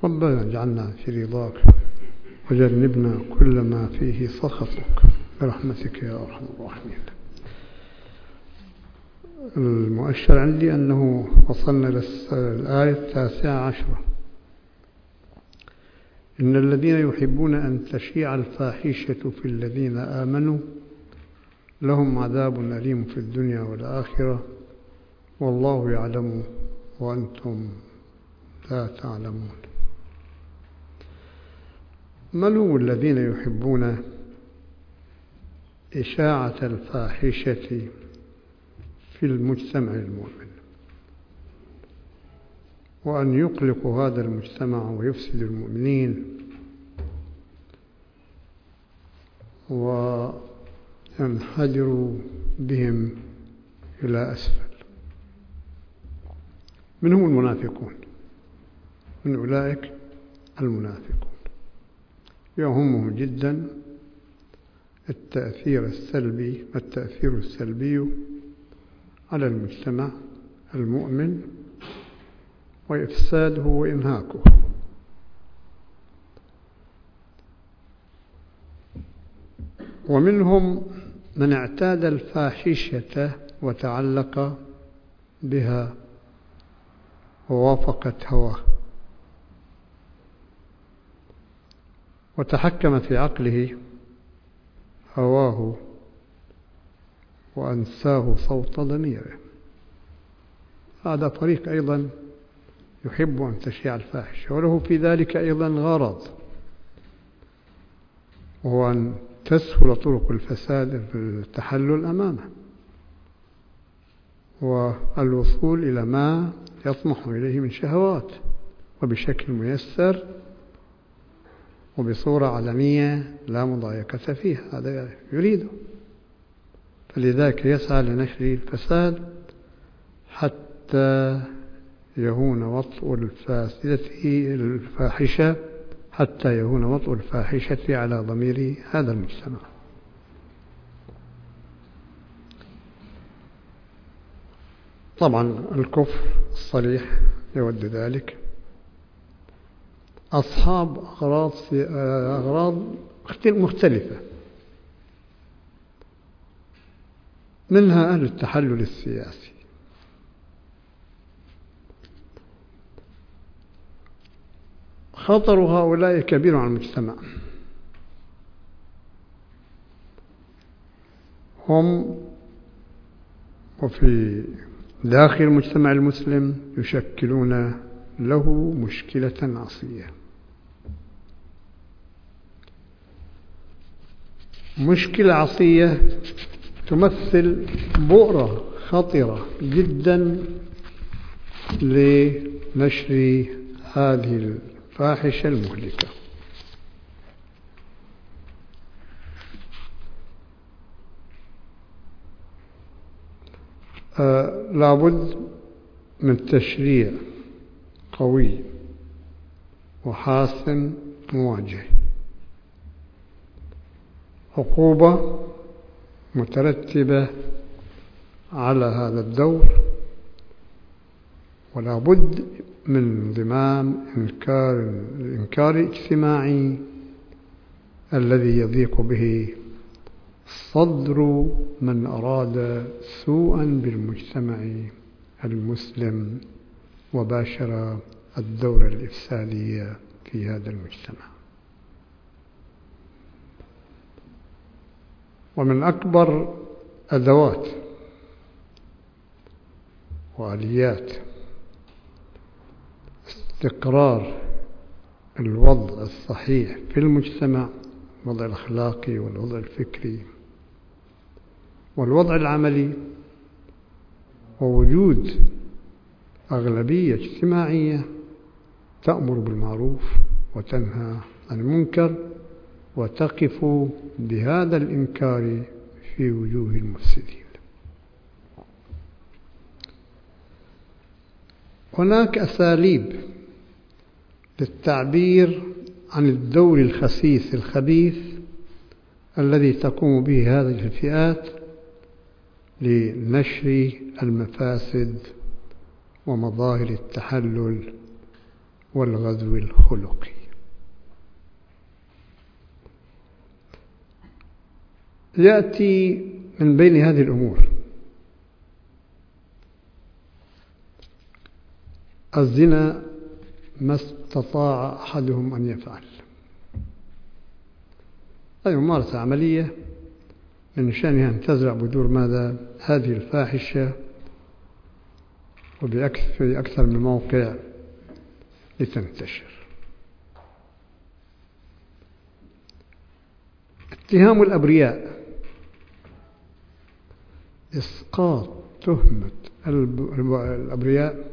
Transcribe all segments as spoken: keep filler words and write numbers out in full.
ربنا اجعلنا في رضاك وجنبنا كل ما فيه سخطك برحمتك يا أرحم الراحمين. المؤشر عندي أنه وصلنا للآية التاسعة عشرة: إن الذين يحبون أن تشيع الفاحشة في الذين آمنوا لهم عذاب أليم في الدنيا والآخرة والله يعلم وأنتم لا تعلمون. من هم الذين يحبون إشاعة الفاحشة في المجتمع المؤمن وأن يقلقوا هذا المجتمع ويفسد المؤمنين وينحدروا بهم إلى أسفل؟ من هم المنافقون؟ من أولئك المنافقون يهمهم جدا التأثير السلبي التأثير السلبي على المجتمع المؤمن وإفساده وإنهاكه. ومنهم من اعتاد الفاحشة وتعلق بها ووافقت هواه وتحكم في عقله هواه وأنساه صوت ضميره. هذا طريق أيضا يحب أن تشيع الفاحشة وله في ذلك أيضا غرض، وهو أن تسهل طرق الفساد في التحلل أمامه والوصول إلى ما يطمح إليه من شهوات وبشكل ميسر وبصورة علنية لا مضايقة فيها. هذا يريده، فلذلك يسعى لنشر الفساد حتى يهون وطء الفاسدة الفاحشة حتى يهون وطء الفاحشة على ضمير هذا المجتمع. طبعا الكفر الصريح يود ذلك. أصحاب أغراض أغراض مختلفة، منها أهل التحلل السياسي. خطر هؤلاء كبير على المجتمع. هم وفي داخل المجتمع المسلم يشكلون له مشكلة عصية، مشكلة عصية تمثل بؤرة خطرة جدا لنشر هذه الفاحشة المهلكة. آه لابد من تشريع قوي وحاسم مواجه، عقوبة مترتبة على هذا الدور، ولا بد من انضمام إنكار الإنكار الاجتماعي الذي يضيق به صدر من أراد سوءا بالمجتمع المسلم وباشر الدور الإفسادي في هذا المجتمع. ومن أكبر أدوات وآليات استقرار الوضع الصحيح في المجتمع، الوضع الأخلاقي والوضع الفكري والوضع العملي، ووجود أغلبية اجتماعية تأمر بالمعروف وتنهى عن المنكر وتقف بهذا الإنكار في وجوه المفسدين. هناك أساليب للتعبير عن الدور الخسيس الخبيث الذي تقوم به هذه الفئات لنشر المفاسد ومظاهر التحلل والغزو الخلقي. يأتي من بين هذه الأمور الزنا ما استطاع أحدهم أن يفعل، هذه ممارسة عملية من شأنها أن تزرع بذور ماذا؟ هذه الفاحشة، وبأكثر أكثر من موقع لتنتشر. اتهام الأبرياء، إسقاط تهمة الأبرياء،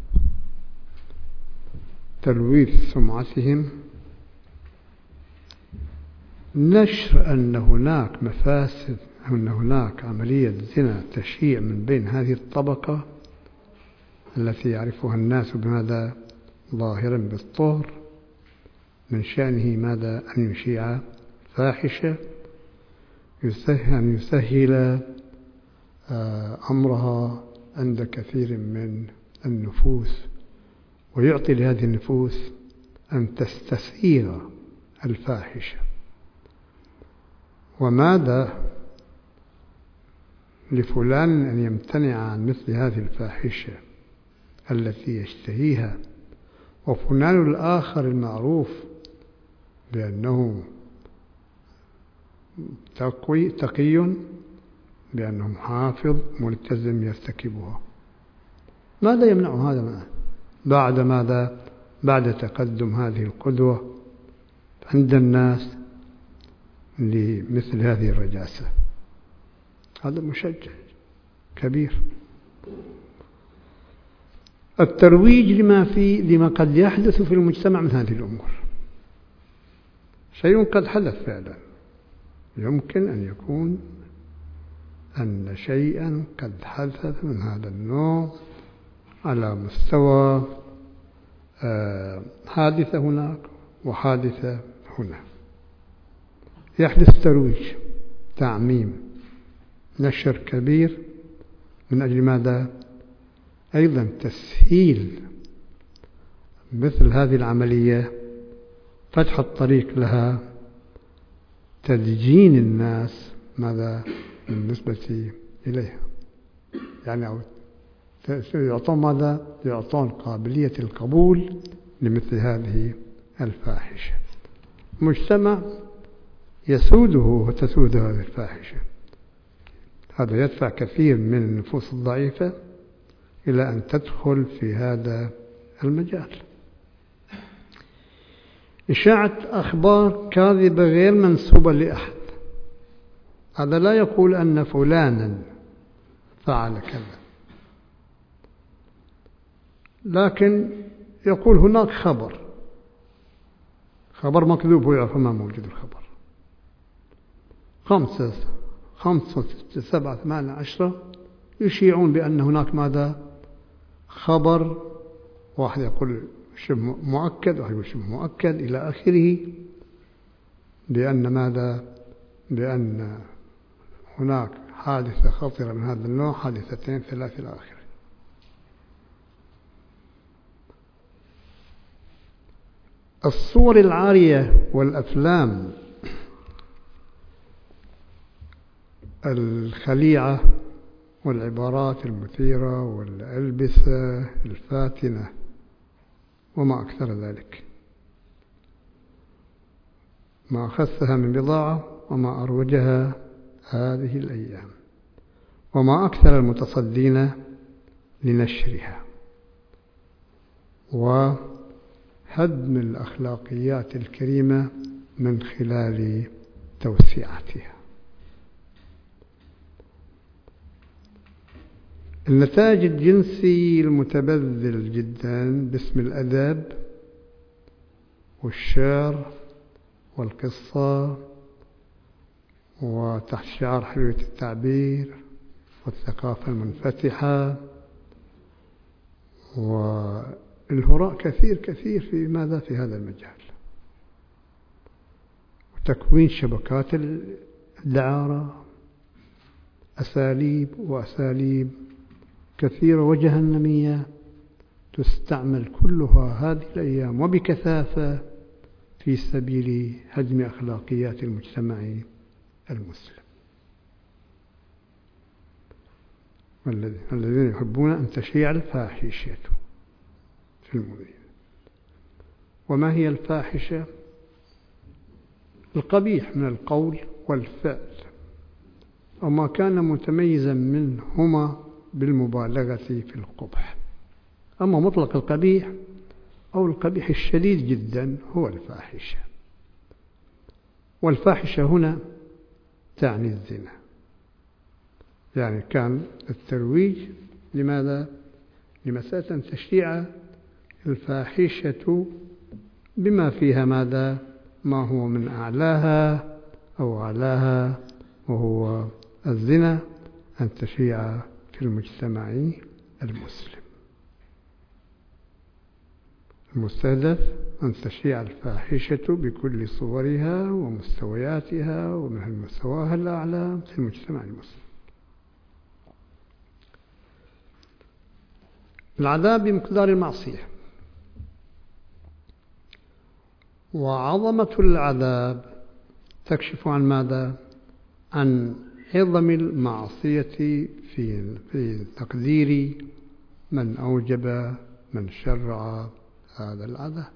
تلويث سمعتهم، نشر أن هناك مفاسد، أن هناك عملية زنا تشيع من بين هذه الطبقة التي يعرفها الناس بماذا؟ ظاهرا بالطهر، من شأنه ماذا؟ أن يشيع فاحشة، أن يسهل أمرها عند كثير من النفوس، ويعطي لهذه النفوس أن تستسيغ الفاحشة. وماذا لفلان أن يمتنع عن مثل هذه الفاحشة التي يشتهيها، وفلان الآخر المعروف بأنه تقوي تقي، بأنه حافظ ملتزم يرتكبها؟ ماذا يمنع هذا بعد ماذا؟ بعد تقدم هذه القدوة عند الناس لمثل هذه الرجاسة؟ هذا مشجع كبير. الترويج لما في لما قد يحدث في المجتمع من هذه الأمور، شيء قد حدث فعلا، يمكن أن يكون أن شيئا قد حدث من هذا النوع على مستوى آه حادثة هناك وحادثة هنا. يحدث ترويج، تعميم، نشر كبير، من أجل ماذا؟ أيضا تسهيل مثل هذه العملية، فتح الطريق لها، تدجين الناس ماذا؟ بالنسبة إليها، يعني أو يعطون ماذا؟ يعطون قابلية القبول لمثل هذه الفاحشة. مجتمع يسوده وتسود هذه الفاحشة، هذا يدفع كثير من النفوس الضعيفة إلى أن تدخل في هذا المجال. إشاعة أخبار كاذبة غير منسوبة لأحد، هذا لا يقول أن فلانا فعل كذا، لكن يقول هناك خبر خبر مكذوب، هو يعرف ما موجود الخبر. خمسة خمسة ستة سبعة ثمانية عشرة يشيعون بأن هناك ماذا؟ خبر، واحد يقول شبه مؤكد، واحد يقول شبه مؤكد إلى آخره، بأن ماذا؟ بأن هناك حادثة خطيرة من هذا النوع، حادثتين ثلاث إلى آخره. الصور العارية والأفلام الخليعة والعبارات المثيرة والألبسة الفاتنة وما أكثر ذلك، ما أخذها من بضاعة وما أروجها هذه الأيام، وما أكثر المتصدين لنشرها، وهدم الأخلاقيات الكريمة من خلال توسيعتها. النتاج الجنسي المتبذل جدا باسم الأدب والشعر والقصة، وتحت شعار حرية التعبير والثقافة المنفتحة، والهراء كثير كثير في ماذا؟ في هذا المجال، وتكوين شبكات الدعارة، أساليب وأساليب كثيرة وجهنمية تستعمل كلها هذه الأيام وبكثافة في سبيل هدم أخلاقيات المجتمع المسلم، الذين يحبون أن تشيع الفاحشة في المؤمنين. وما هي الفاحشة؟ القبيح من القول والفعل، وما كان متميزا منهما بالمبالغة في القبح. أما مطلق القبيح أو القبيح الشديد جدا هو الفاحشة. والفاحشة هنا تعني الزنا، يعني كان الترويج لماذا؟ لمسألة تشيع الفاحشة بما فيها ماذا؟ ما هو من أعلاها أو أعلاها، وهو الزنا، أن تشيع في المجتمع المسلم. المستهدف أن تشيع الفاحشة بكل صورها ومستوياتها ومن مستواها الأعلى في المجتمع المسلم. العذاب بمقدار المعصية، وعظمة العذاب تكشف عن ماذا؟ عن عظم المعصية في في تقدير من أوجب من شرع هذا العذاب.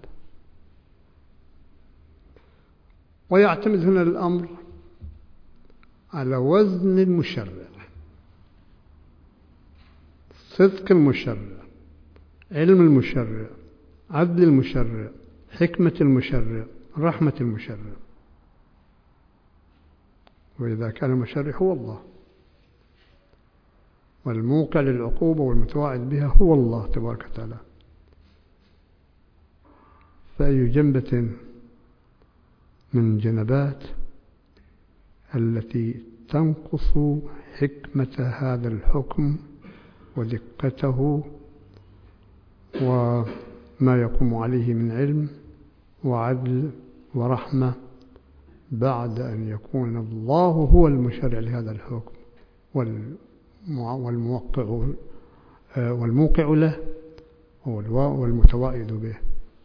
ويعتمد هنا الأمر على وزن المشرع، صدق المشرع، علم المشرع، عدل المشرع، حكمة المشرع، رحمة المشرع. وإذا كان المشرع هو الله، والموقع للعقوبة والمتواعد بها هو الله تبارك وتعالى، فأي جنبة من جنبات التي تنقص حكمة هذا الحكم ودقته وما يقوم عليه من علم وعدل ورحمة، بعد أن يكون الله هو المشرع لهذا الحكم والموقع والموقع له والمتواعد به.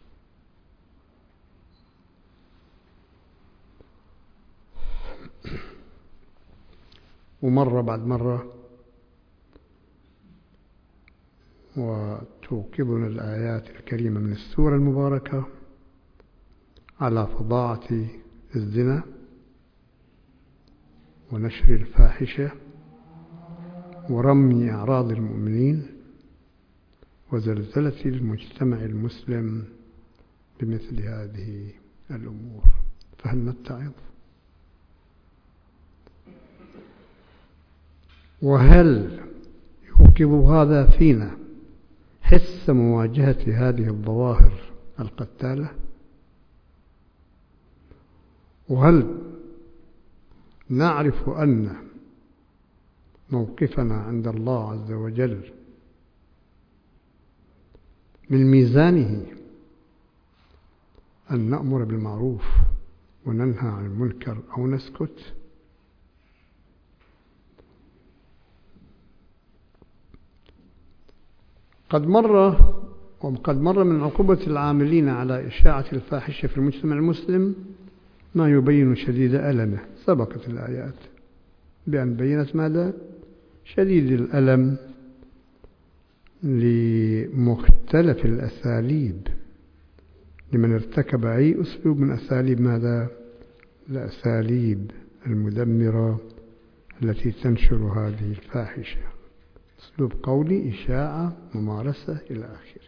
ومرة بعد مرة وتوقظنا الآيات الكريمة من السورة المباركة على فظاعة الزنا ونشر الفاحشة ورمي أعراض المؤمنين وزلزلة المجتمع المسلم بمثل هذه الأمور، فهل نتعظ؟ وهل يوقظ هذا فينا حس مواجهة هذه الظواهر القتالة؟ وهل نعرف أن موقفنا عند الله عز وجل من ميزانه أن نأمر بالمعروف وننهى عن المنكر أو نسكت؟ قد مر وقد مر من عقوبة العاملين على إشاعة الفاحشة في المجتمع المسلم ما يبين شديد ألمه. سبقت الآيات بأن بينت ماذا؟ شديد الألم لمختلف الأساليب لمن ارتكب أي أسلوب من أساليب ماذا؟ الأساليب المدمرة التي تنشر هذه الفاحشة، أسلوب قولي، إشاعة، ممارسة إلى آخره.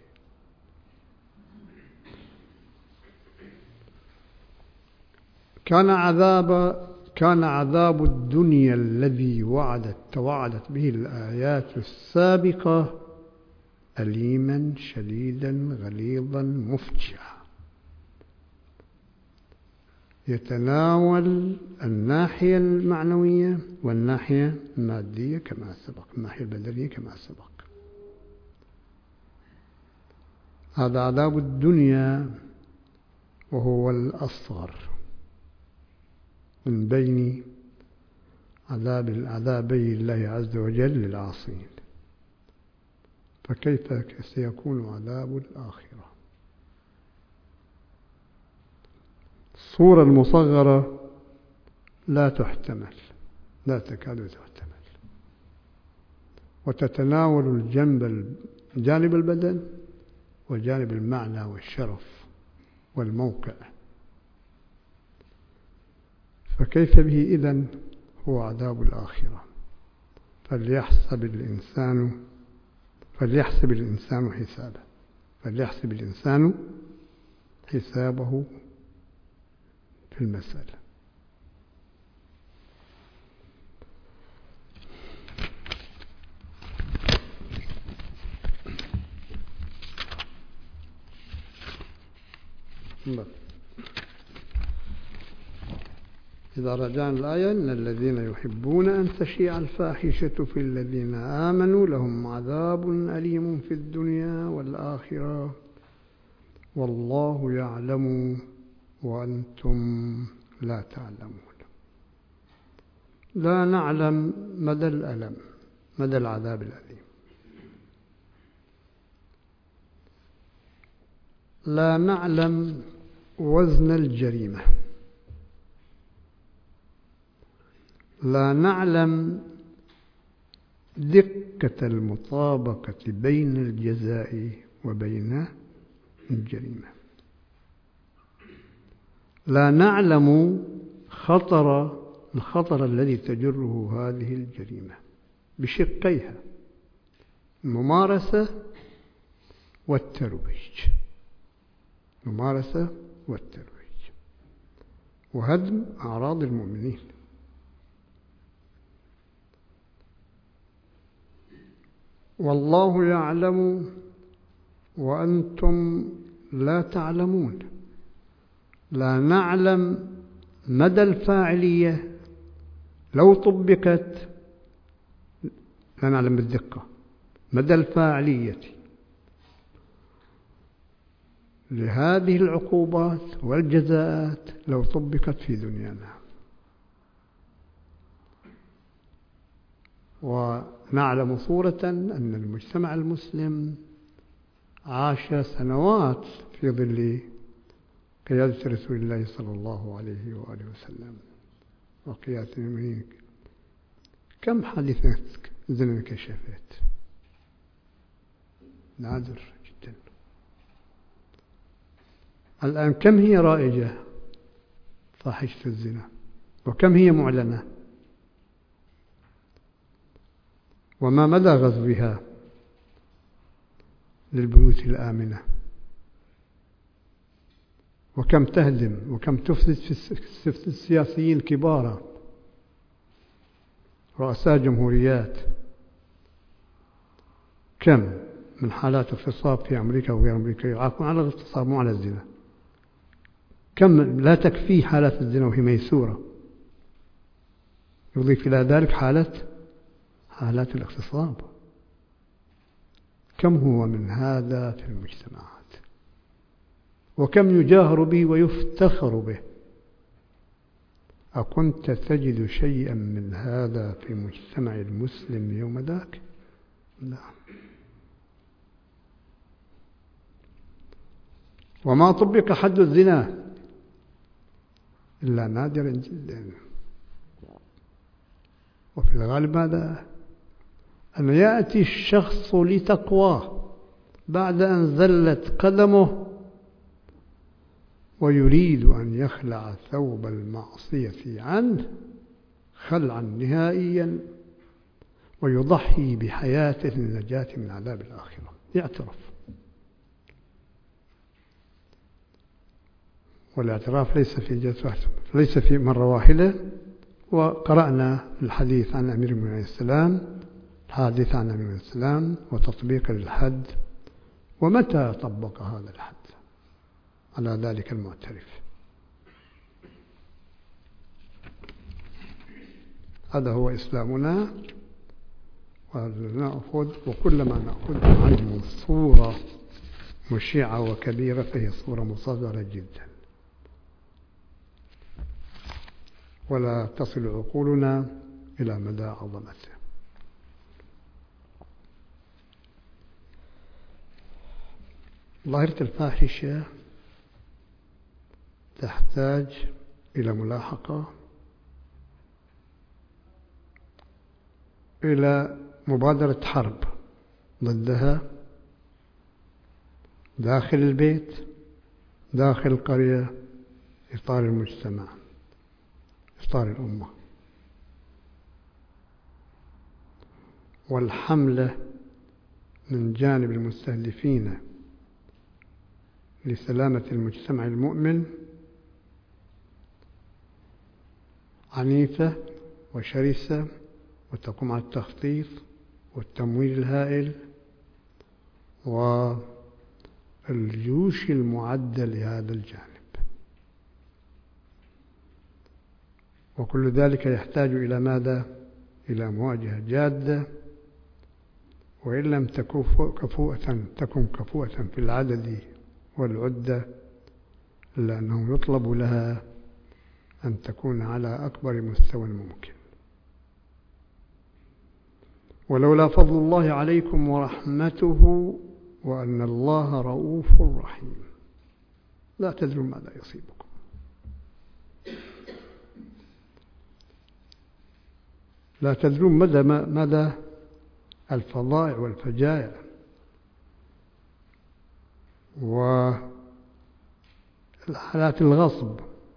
كان عذاب كان عذاب الدنيا الذي وعدت توعدت به الآيات السابقة أليما شديدا غليظا مفجعا، يتناول الناحية المعنوية والناحية المادية كما سبق، الناحية البدنية كما سبق. هذا عذاب الدنيا وهو الأصغر من بين عذاب العذابي الله عز وجل للعاصين. فكيف سيكون عذاب الآخرة؟ الصورة المصغرة لا تحتمل، لا تكاد تحتمل، وتتناول الجنب جانب البدن وجانب المعنى والشرف والموقع. فكيف به إذن هو عذاب الآخرة؟ فليحسب الإنسان فليحسب الإنسان حسابه فليحسب الإنسان حسابه في المسألة. إذا رجعنا الآية: إن الذين يحبون أن تشيع الفاحشة في الذين آمنوا لهم عذاب أليم في الدنيا والآخرة والله يعلم وأنتم لا تعلمون. لا نعلم مدى الألم، مدى العذاب الأليم. لا نعلم وزن الجريمة. لا نعلم دقة المطابقة بين الجزاء وبين الجريمة. لا نعلم خطر الخطر الذي تجره هذه الجريمة بشقيها: الممارسة والترويج. الممارسة والترويج وهدم أعراض المؤمنين. والله يعلم وأنتم لا تعلمون. لا نعلم مدى الفاعلية لو طبقت، لا نعلم بالدقة مدى الفاعلية لهذه العقوبات والجزاءات لو طبقت في دنيانا. ونعلم صورة أن المجتمع المسلم عاش سنوات في ظل قيادة رسول الله صلى الله عليه وآله وسلم وقيادة المؤمنين. كم حادثة زنا انكشفت؟ نادر جدا. الآن كم هي رائجة فاحشة الزنا، وكم هي معلنة، وما مدى غزوها للبيوت الآمنة، وكم تهدم وكم تفسد في السياسيين كبارا، رؤساء جمهوريات. كم من حالات اغتصاب في أمريكا وغير أمريكا يعاقبون على الاغتصاب مو على الزنا. كم لا تكفي حالات الزنا وهي ميسورة، يضيف إلى ذلك حالة حالات الاغتصاب. كم هو من هذا في المجتمعات، وكم يجاهر به ويفتخر به. أكنت تجد شيئا من هذا في مجتمع المسلم يوم ذاك؟ لا. وما طبق حد الزنا إلا نادرا جدا. وفي الغالب ماذا؟ أن يأتي الشخص لتقواه بعد أن زلت قدمه ويريد أن يخلع ثوب المعصية عنه خلعا نهائيا ويضحي بحياته للنجاة من عذاب الآخرة. يعترف، والاعتراف ليس في جلسة ليس في مرة واحدة. وقرأنا الحديث عن أمير المؤمنين عليه السلام، الحادث عن أمير المؤمنين عليه السلام وتطبيق للحد، ومتى طبق هذا الحد على ذلك المعترف. هذا هو إسلامنا. ونأخذ وكلما نأخذ عنه صورة مشيعة وكبيرة فهي صورة مصغرة جدا، ولا تصل عقولنا إلى مدى عظمته. ظاهرة الفاحشة تحتاج إلى ملاحقة، إلى مبادرة حرب ضدها داخل البيت، داخل القرية، إطار المجتمع، إطار الأمة. والحملة من جانب المستهدفين لسلامة المجتمع المؤمن عنيفة وشرسة، وتقوم على التخطيط والتمويل الهائل والجيوش المعدة لهذا الجانب، وكل ذلك يحتاج إلى ماذا؟ إلى مواجهة جادة، وإن لم تكن كفوءة تكن كفوءة في العدد والعدة، إلا أنه يطلب لها أن تكون على أكبر مستوى ممكن. ولولا فضل الله عليكم ورحمته وأن الله رؤوف رحيم لا تدرون ماذا يصيبكم. لا تدرون مدى مدى الفظائع والفجائع وحالات الغصب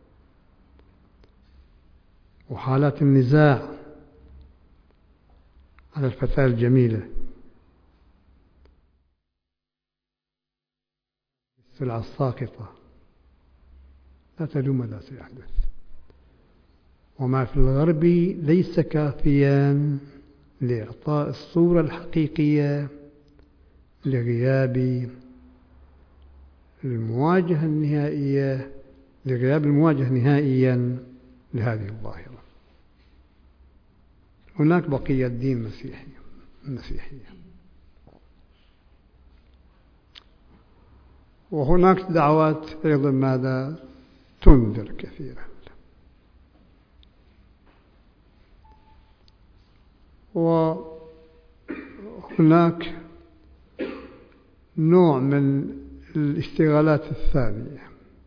وحالات النزاع على الفتاة الجميلة، السلعة الساقطة. لا تدرون ماذا سيحدث. وما في الغرب ليس كافيا لإعطاء الصورة الحقيقية لغياب المواجهة النهائية لغياب المواجهة نهائيا لهذه الظاهرة. هناك بقية دين مسيحي مسيحية، وهناك دعوات أيضا ماذا تنذر كثيرا. وهناك نوع من الاشتغالات الثانية،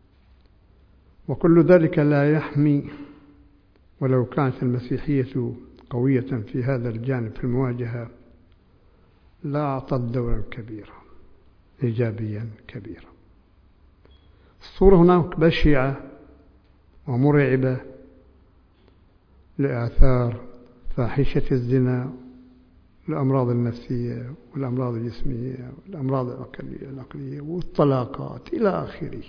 وكل ذلك لا يحمي. ولو كانت المسيحية قوية في هذا الجانب في المواجهة لا أعطت دورا كبيرا إيجابيا كبيرا. الصورة هناك بشعة ومرعبة لآثار فاحشة الزنا، الأمراض النفسية والأمراض الجسمية والأمراض العقلية والطلاقات إلى آخره.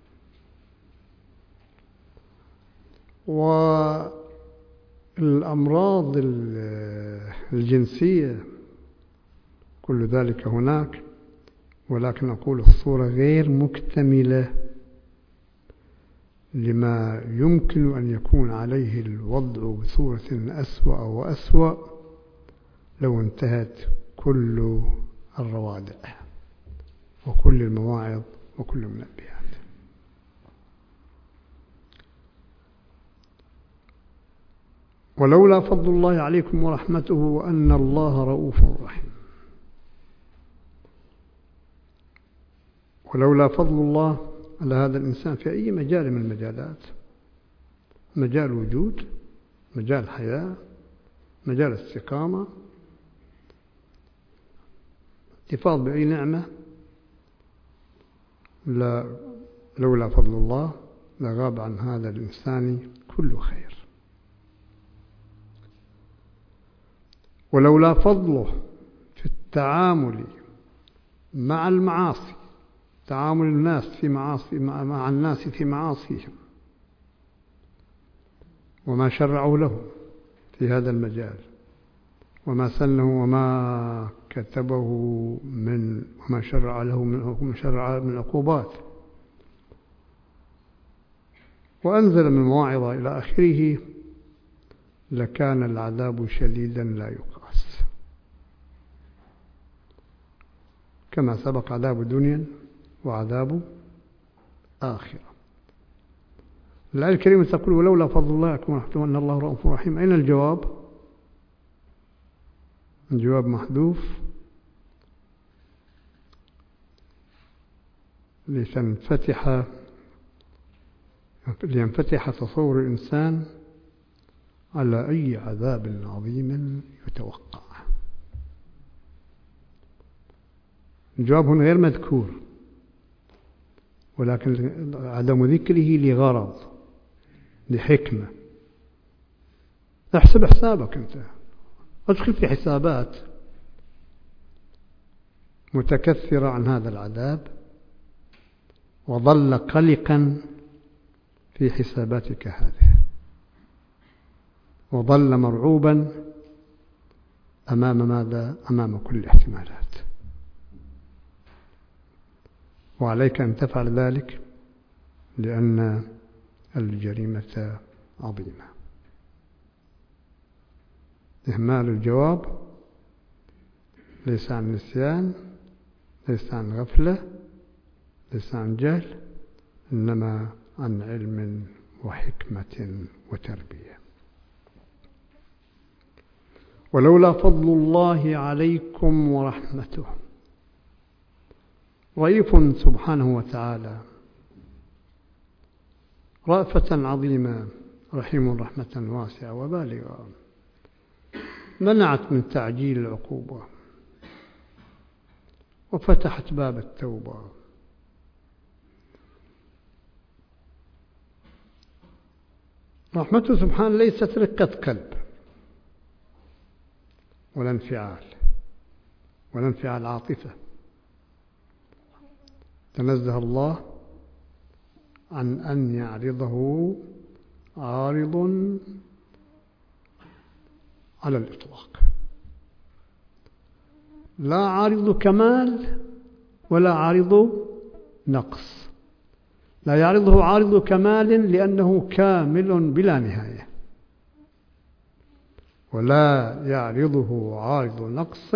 والأمراض الجنسية كل ذلك هناك، ولكن أقول الصورة غير مكتملة لما يمكن أن يكون عليه الوضع بصورة أسوأ وأسوأ لو انتهت كل الروادع وكل المواعظ وكل المنبهات. ولولا فضل الله عليكم ورحمته وأن الله رؤوف رحيم. ولولا فضل الله على هذا الإنسان في أي مجال من المجالات، مجال وجود، مجال حياة، مجال استقامة، احتفاظ بأي نعمة، لا لولا فضل الله لغاب عن هذا الإنسان كل خير. ولولا فضله في التعامل مع المعاصي، تعامل الناس في معاصي مع الناس في معاصيهم وما شرعوا له في هذا المجال وما سنه وما كتبه من وما شرع له من شرع من عقوبات وأنزل من مواعظ إلى آخره، لكان العذاب شديدا لا يقاس، كما سبق عذاب دنيا وعذاب آخرة. الآية الكريمة تقول ولولا فضل الله عليكم ورحمته أن الله رؤوف رحيم. أين الجواب؟ الجواب محذوف. لتنفتح لينفتح تصور الإنسان على أي عذاب عظيم يتوقع. الجواب هنا غير مذكور، ولكن عدم ذكره لغرض، لحكمة. احسب حسابك أنت، ادخل في حسابات متكثرة عن هذا العذاب، وظل قلقا في حساباتك هذه، وظل مرعوبا أمام ماذا؟ أمام كل الاحتمالات. وعليك أن تفعل ذلك لأن الجريمة عظيمة. إهمال الجواب ليس عن نسيان، ليس عن غفلة، ليس عن جهل، إنما عن علم وحكمة وتربية. ولولا فضل الله عليكم ورحمته. رئيف سبحانه وتعالى، رأفة عظيمة، رحيم رحمة واسعة وبالغة، منعت من تعجيل العقوبة وفتحت باب التوبة. رحمته سبحانه ليست رقة قلب ولا انفعال ولا انفعال عاطفة. تنزه الله عن أن يعرضه عارض على الإطلاق، لا عارض كمال ولا عارض نقص. لا يعرضه عارض كمال لأنه كامل بلا نهاية، ولا يعرضه عارض نقص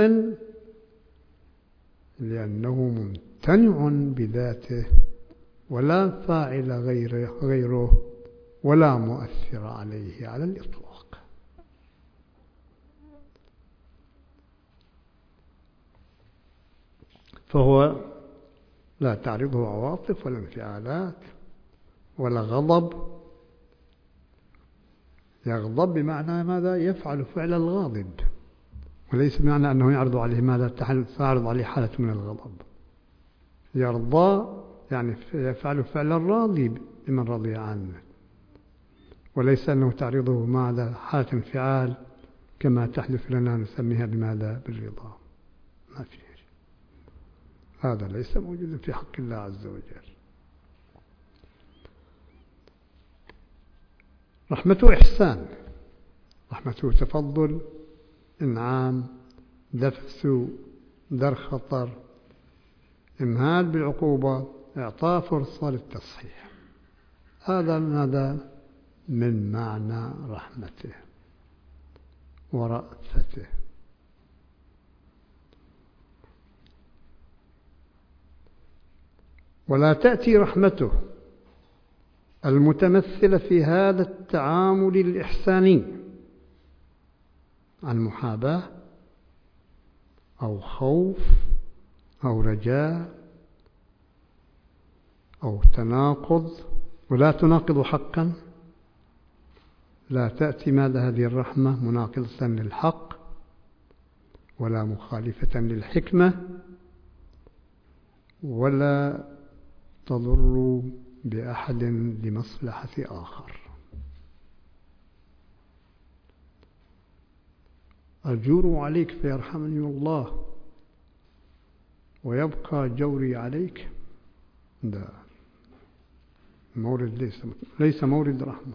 لأنه ممتنع بذاته، ولا فاعل غيره, غيره ولا مؤثر عليه على الإطلاق. فهو لا تعرضه عواطف ولا انفعالات ولا غضب. يغضب بمعنى ماذا؟ يفعل فعل الغاضب، وليس بمعنى أنه يعرض عليه ماذا؟ تعرض عليه حالة من الغضب. يرضى يعني يفعل فعل الراضي بمن رضي عنه، وليس أنه تعرضه ماذا؟ حالة انفعال كما تحدث لنا نسميها بماذا؟ بالرضا. ما فيه، هذا ليس موجود في حق الله عز وجل. رحمته إحسان، رحمته تفضل، إنعام، دفع سوء، در خطر، إمهال بالعقوبة، إعطاء فرصة للتصحيح. هذا ماذا؟ من معنى رحمته ورأفته. ولا تأتي رحمته المتمثلة في هذا التعامل الإحساني عن محاباة أو خوف أو رجاء أو تناقض، ولا تناقض حقا. لا تأتي ماذا هذه الرحمة مناقضة للحق ولا مخالفة للحكمة، ولا تضر بأحد لمصلحة آخر. أجور عليك فيرحمني الله ويبقى جوري عليك، ده مورد ليس ليس مورد رحمة.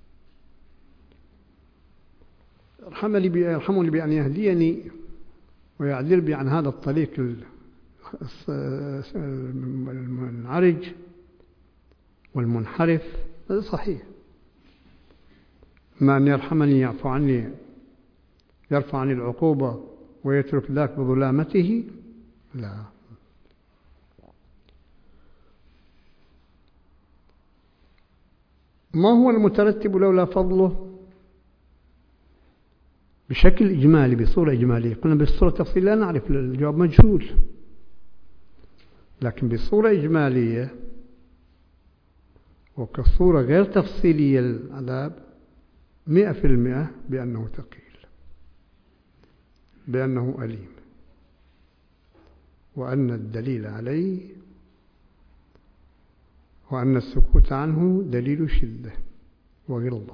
يرحمني بأن يهديني ويعدل بي عن هذا الطريق المنعرج والمنحرف، هذا صحيح. ما أن يرحمني يعفو عني، يرفع عني العقوبة ويترك ذاك بظلامته، لا. ما هو المترتب لولا فضله بشكل إجمالي، بصورة إجمالية؟ قلنا بالصورة التفصيلية لا نعرف، الجواب مجهول. لكن بصورة إجمالية وكصورة غير تفصيلية للعذاب مئة في المئة بأنه ثقيل، بأنه أليم، وأن الدليل عليه وأن السكوت عنه دليل شدة وغلظة.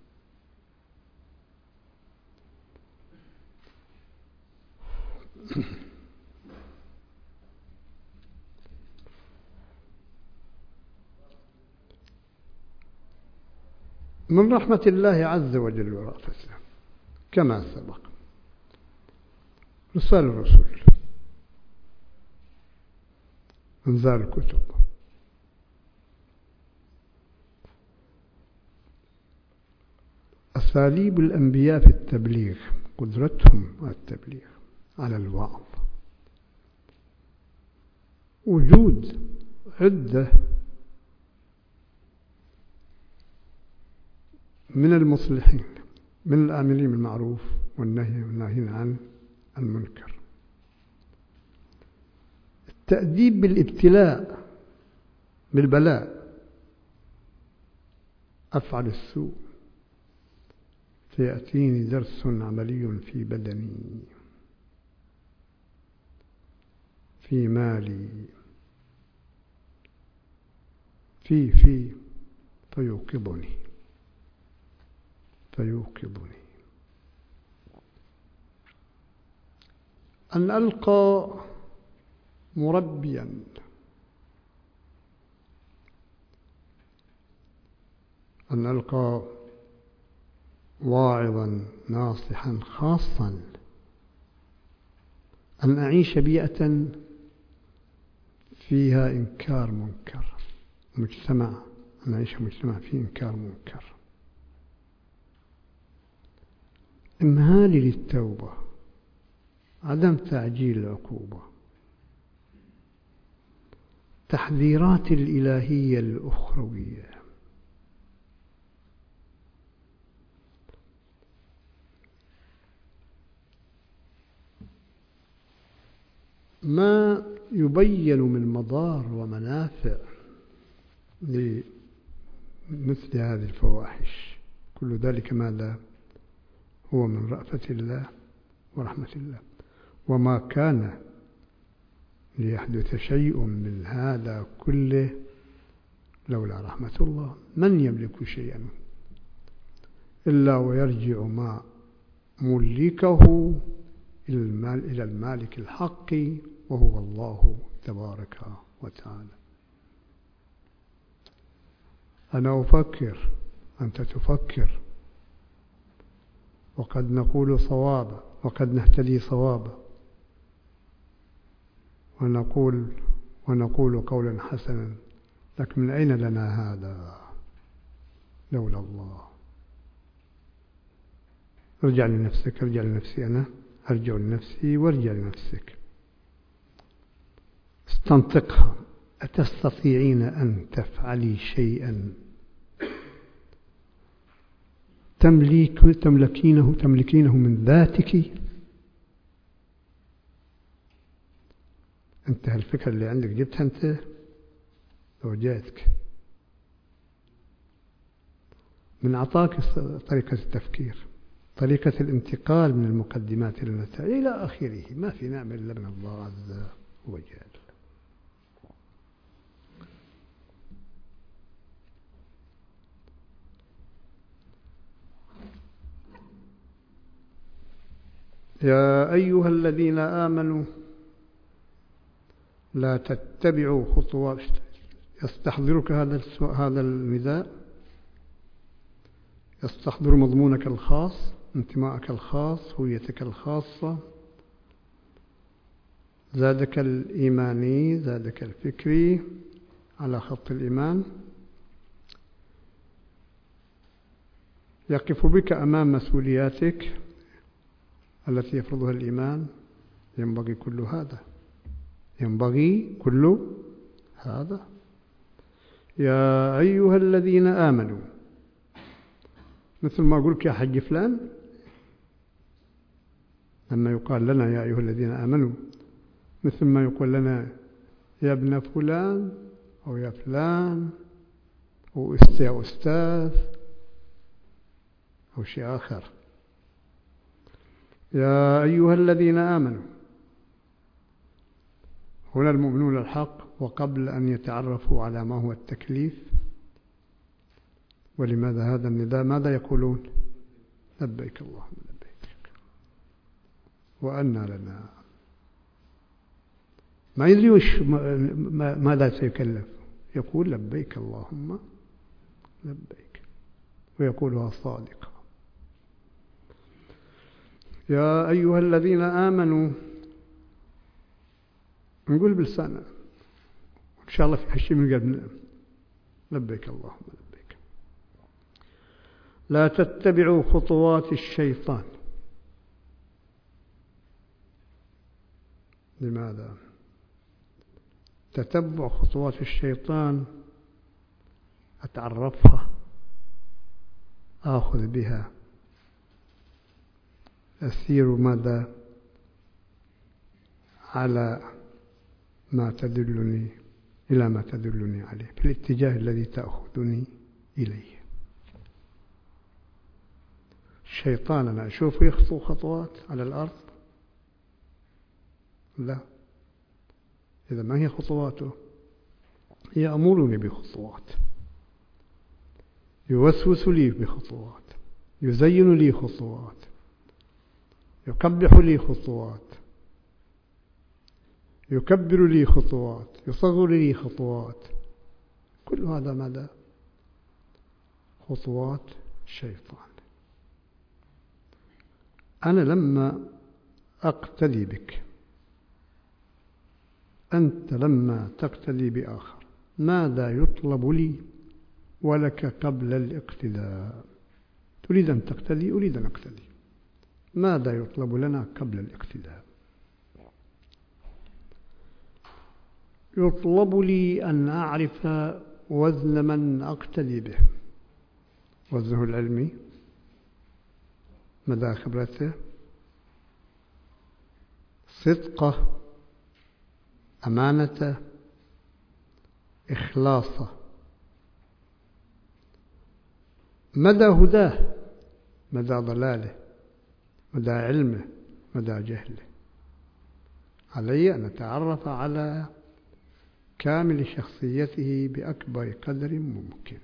من رحمة الله عز وجل ورأفته كما سبق إرسال الرسل، إنزال الكتب، أساليب الأنبياء في التبليغ، قدرتهم على التبليغ، على الوعظ، وجود عدة من المصلحين، من الآمرين بالمعروف والنهي والناهين عن المنكر، التأديب بالابتلاء بالبلاء، أفعل السوء سيأتيني درس عملي في بدني، في مالي، في في فيوقظني فيوقظني أن ألقى مربيا، أن ألقى واعظا ناصحا خاصا، أن أعيش بيئة فيها إنكار منكر، مجتمع، أن أعيش مجتمع فيه إنكار منكر، إمهالي للتوبة، عدم تعجيل العقوبة، تحذيرات الإلهية الأخروية، ما يبين من مضار ومنافع لمثل هذه الفواحش، كل ذلك ماذا؟ هو من رأفة الله ورحمة الله. وما كان ليحدث شيء من هذا كله لولا رحمة الله. من يملك شيئا إلا ويرجع ما ملكه إلى المالك الحق وهو الله تبارك وتعالى. أنا أفكر، أنت تفكر، وقد نقول صوابا وقد نهتدي صوابا، ونقول ونقول قولا حسنا، لكن من أين لنا هذا لولا الله؟ ارجع لنفسك، ارجع لنفسي، أنا أرجع لنفسي وارجع لنفسك، استنطقها. أتستطيعين أن تفعلي شيئا تملك تملكينه تملكينه من ذاتك؟ أنت هالفكرة اللي عندك جبتها أنت لو جاتك من عطاك طريقة التفكير، طريقة الانتقال من المقدمات إلى النتائج إلى آخره، ما في نعمة إلا من الله عز وجل. يا أيها الذين آمنوا لا تتبعوا خطوات، يستحضرك هذا هذا النداء، يستحضر مضمونك الخاص، انتمائك الخاص، هويتك الخاصة، زادك الإيماني، زادك الفكري على خط الإيمان، يقف بك أمام مسؤولياتك التي يفرضها الإيمان. ينبغي كل هذا، ينبغي كل هذا. يا أيها الذين آمنوا، مثل ما أقولك يا حج فلان، لما يقال لنا يا أيها الذين آمنوا، مثل ما يقول لنا يا ابن فلان أو يا فلان أو يا أستاذ أو شيء آخر. يا أيها الذين آمنوا، هنا المؤمنون الحق، وقبل أن يتعرفوا على ما هو التكليف. ولماذا هذا النداء؟ ماذا يقولون؟ لبيك اللهم لبيك، وأنى لنا. ما يدري وش ماذا سيكلف، يقول لبيك اللهم لبيك، ويقولها صادقا. يا أيها الذين آمنوا، نقول بلساننا إن شاء الله في حشي من قلبنا لبيك اللهم لبيك. لا تتبعوا خطوات الشيطان. لماذا؟ تتبع خطوات الشيطان أتعرفها، آخذ بها، أسير ماذا على ما تدلني إلى ما تدلني عليه، في الاتجاه الذي تأخذني إليه. الشيطان أنا أشوفه يخطو خطوات على الأرض؟ لا. إذا ما هي خطواته؟ يأمرني بخطوات، يوسوس لي بخطوات، يزين لي خطوات، يقبح لي خطوات، يكبر لي خطوات، يصغر لي خطوات. كل هذا ماذا؟ خطوات الشيطان. أنا لما أقتدي بك، أنت لما تقتدي بآخر، ماذا يطلب لي ولك قبل الاقتداء؟ تريد أن تقتدي، أريد أن أقتدي، ماذا يطلب لنا قبل الاقتداء؟ يطلب لي أن أعرف وزن من أقتدي به، وزنه العلمي، مدى خبرته، صدقه، أمانته، إخلاصه، مدى هداه، مدى ضلاله، مدى علمه، مدى جهله. علي أن أتعرف على كامل شخصيته بأكبر قدر ممكن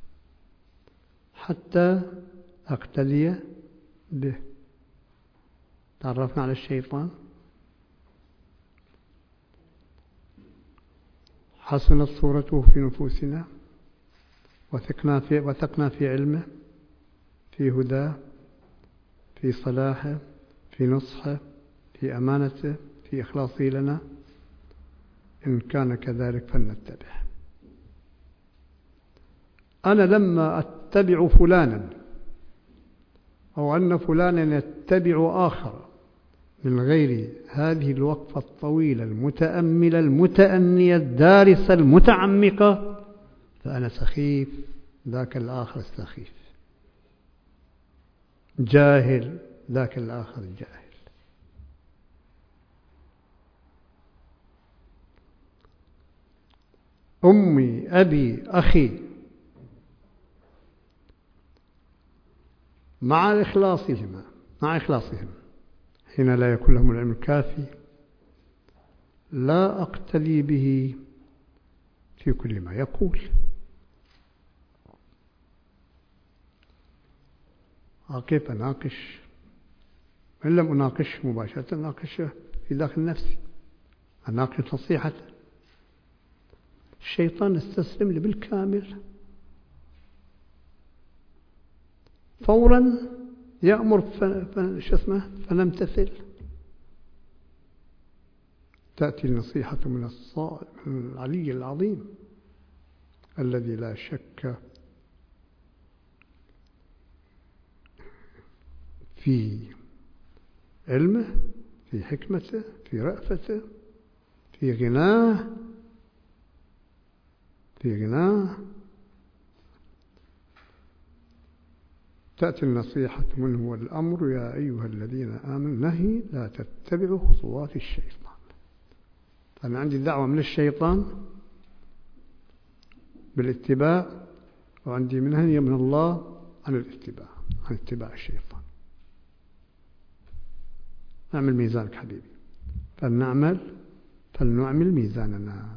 حتى أقتدي به. تعرفنا على الشيطان، حسنت صورته في نفوسنا، وثقنا في, وثقنا في علمه، في هداه، في صلاحه، في نصحه، في أمانته، في إخلاصه لنا. إن كان كذلك فلنتبع. أنا لما أتبع فلانا، أو أن فلانا يتبع آخر من غير هذه الوقفة الطويلة المتأملة المتأنية الدارسة المتعمقة، فأنا سخيف، ذاك الآخر سخيف، جاهل، ذاك الآخر جاهل. أمي، أبي، أخي، مع إخلاصهما مع إخلاصهم حين لا يكون لهم العلم الكافي، لا أقتدي به في كل ما يقول. كيف أناقش؟ إن لم أناقش مباشرة أناقشه في داخل نفسي، أناقش نصيحة. الشيطان استسلم لي بالكامل، فورا يأمر شو اسمه فنمتثل. تأتي النصيحة من العلي العظيم الذي لا شك في علمه، في حكمته، في رأفته، في غناه في غناه تأتي النصيحة منه والأمر يا أيها الذين آمنوا، نهي لا تتبعوا خطوات الشيطان. فأنا عندي دعوة من الشيطان بالاتباع، وعندي منهي من الله عن الاتباع، عن اتباع الشيطان. نعمل ميزانك حبيبي، فلنعمل فلنعمل ميزاننا.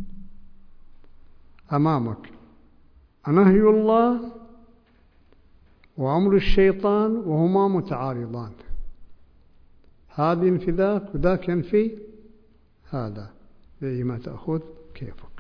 أمامك نهي الله وأمر الشيطان وهما متعارضان، هذا ينفي ذاك وذاك ينفي هذا، زي ما تأخذ كيفك.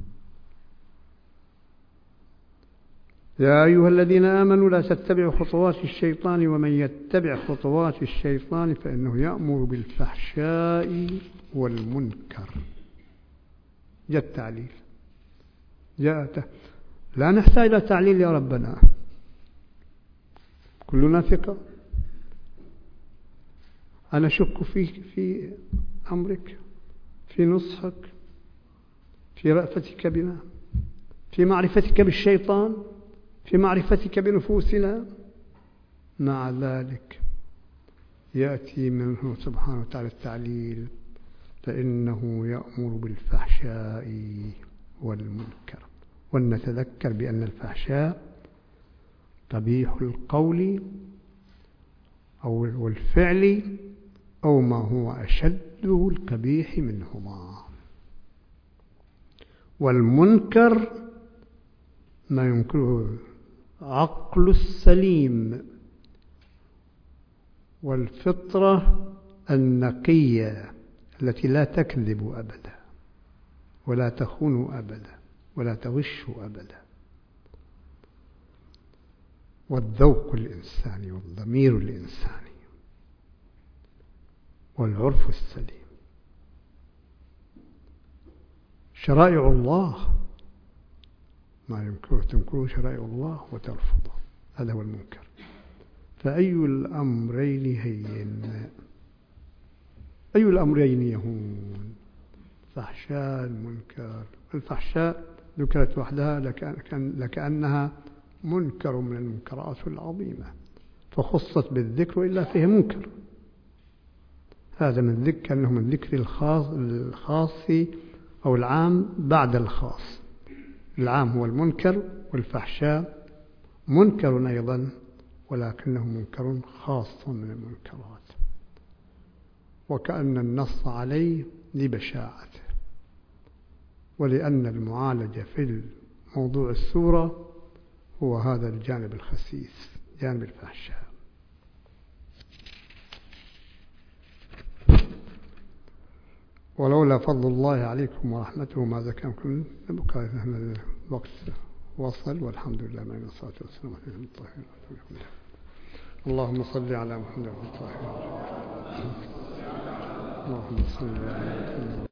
يا أيها الذين آمنوا لا تتبعوا خطوات الشيطان ومن يتبع خطوات الشيطان فإنه يأمر بالفحشاء والمنكر. جاء التعليل، جاء لا نحتاج إلى تعليل يا ربنا، كلنا ثقة. أنا أشك فيك في أمرك، في نصحك، في رأفتك بنا، في معرفتك بالشيطان، في معرفتك بنفوسنا. مع ذلك يأتي منه سبحانه وتعالى التعليل، فإنه يأمر بالفحشاء والمنكر. ولنتذكر بأن الفحشاء قبيح القول أو الفعل أو ما هو أشده القبيح منهما، والمنكر ما ينكره عقل السليم والفطرة النقية التي لا تكذب أبدا ولا تخون أبدا ولا تغش أبدا، والذوق الإنساني والضمير الإنساني والعرف السليم. شرائع الله ما يمكن تنكره شرائع الله وترفضه، هذا هو المنكر. فأي الأمرين هين؟ أي الأمرين يهون؟ فحشاء المنكر. الفحشاء ذكرت وحدها لكأنها منكر من المنكرات العظيمة، فخصت بالذكر وإلا فيه منكر. هذا من ذكر أنه من ذكر الخاص, الخاص أو العام بعد الخاص. العام هو المنكر، والفحشاء منكر أيضا ولكنه منكر خاص من المنكرات، وكأن النص عليه لبشاعته، ولأن المعالجة في موضوع السورة هو هذا الجانب الخسيس، جانب الفحشاء. ولولا فضل الله عليكم ورحمته ما زكى منكم. بقى الوقت وصل، والحمد لله من الصلاة والسلام على الطاهرين. اللهم صل على محمد وعلى آله. اللهم صل على محمد.